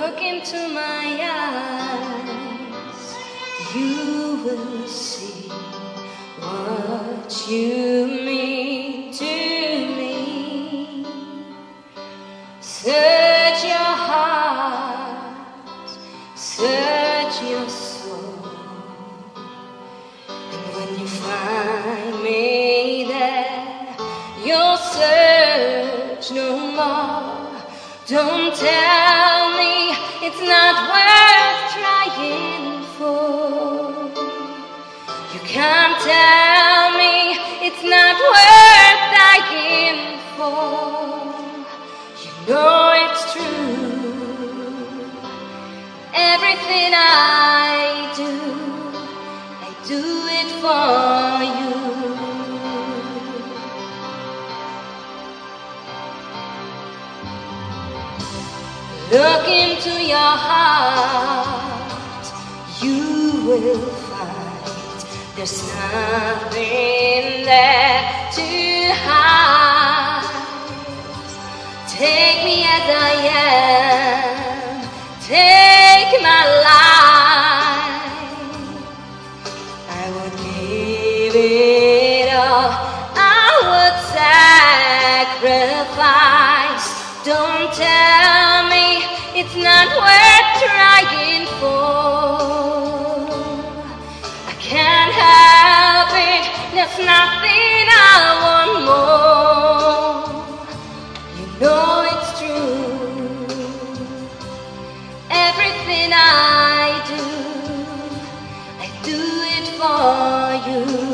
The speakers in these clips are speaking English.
Look into my eyes, you will see what you mean to me. Search your heart, search your soul, and when you find me there, you'll search no more. Don't tell me it's not worth trying for. You can't tell me it's not worth dying for. You know it's true. Everything I do it for you. Look into your heart, you will find there's nothing there to hide. Take me as I am, take my life. I would give it all, I would sacrifice. Don't tell me it's not worth trying for. I can't help it, there's nothing I want more. You know it's true. Everything I do it for you.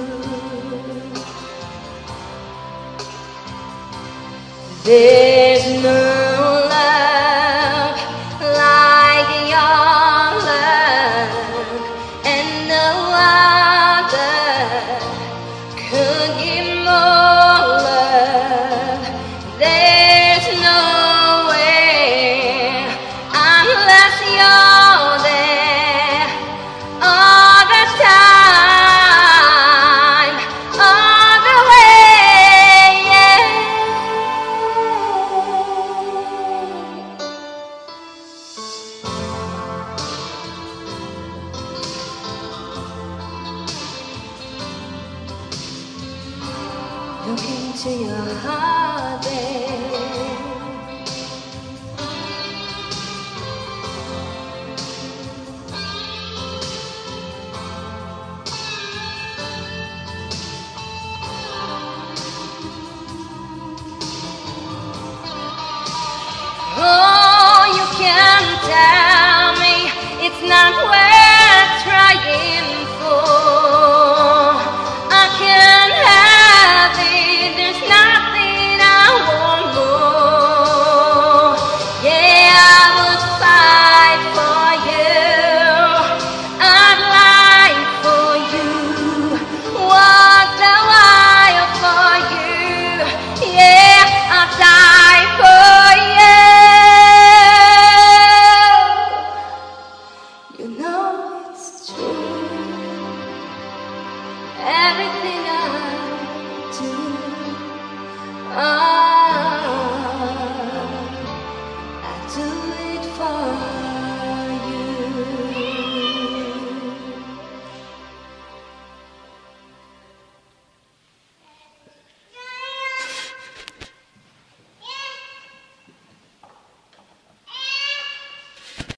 There's no love like your love, and no other could give more love. There's nowhere unless you're there all the time, all the way, yeah. Look into your heart, babe. Oh, you can't tell me it's not worth trying for. I can't have it, there's nothing I want more. Yeah, I would fight for you, I'd lie for you, walk the wire for you. Yeah, I'll die for you. You know it's true. Everything